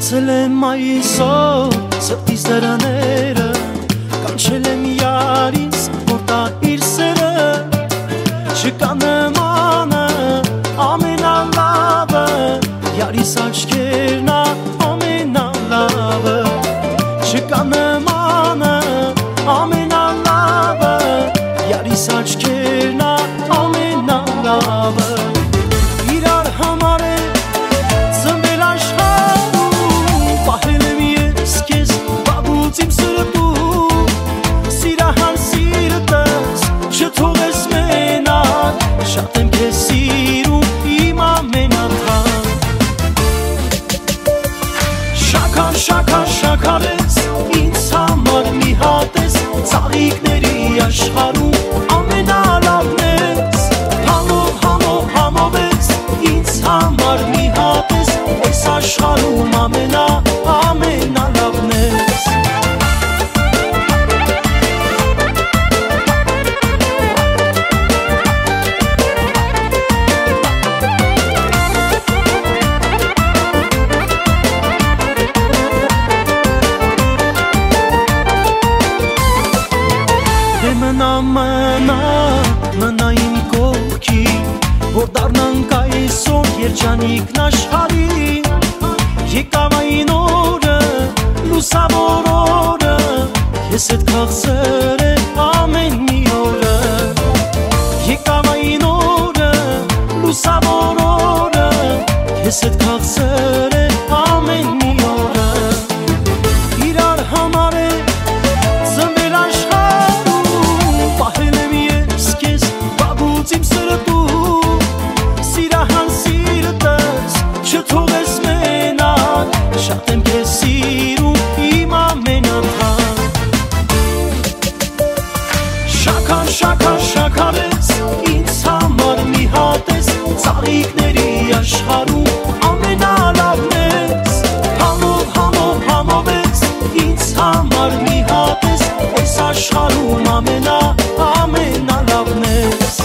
Լացել եմ այսօր սրտիս դրաները, կանչել եմ յարիս, որ տա իր սերը, չկա նմանը, ամենալավը, յարիս աչքերն ամենալավը, չկա նմանը, ամենալավը, յարիս աչքերն ամենալավը, իրար համար է ծնվել աշխարհում, պահել եմ ես քեզ վաղուց իմ սրտում, սիրահար սիրտս չթողես մենակ, շատ եմ քեզ սիրում իմ ամենաթան, շաքար, շաքար, շաքարես ինձ համար մի հատ ես, ծաղիկների աշխարհում ամենալավն ես, համով, համով, համով ես ինձ համար մի հատ ես, այս աշխարհում ամենալավն ես։ Մնա իմ կողքի, որ դառնանք այսօր երջանիկն աշխարհի, եկավ այն օրը, լուսավոր օրը, ես հետ քաղցր է ամեն մի օրը, եկավ այն օրը, լուսավոր օրը, ես հետ քաղցր է ամեն մի օրը, իրար համար է ծնվել աշխարհում, պահել եմ ես քեզ վաղուց իմ սրտում, սիրահար սիրտս չթողես մենակ, շատ եմ քեզ սիրում իմ ամենաթան, շաքար, շաքար, շաքար ես ինձ համար մի հատ ես, ծաղիկների աշխարհում ամենալավն ես, համով, համով, համով ես ինձ համար մի հատ ես, այս աշխարհում ամենալավն ես։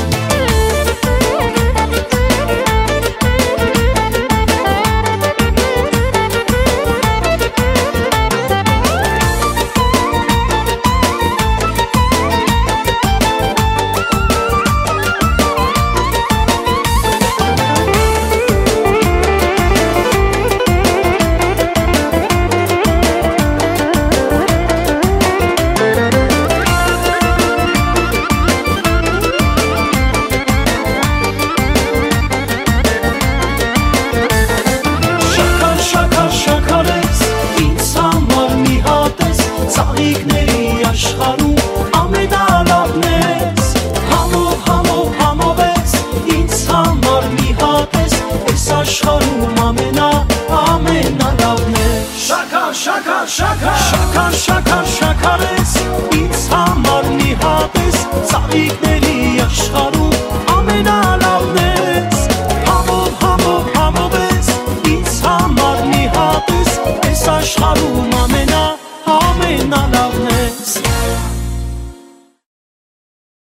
Ծաղիկների աշխարհում ամենալավն ես, համով, համով, համով ես ինձ համար մի հատ ես, այս աշխարհում ամենալավն ես, շաքար, շաքար, շաքար, շաքար, շաքար, շաքար ես ինձ համար մի հատ ես, ծաղիկների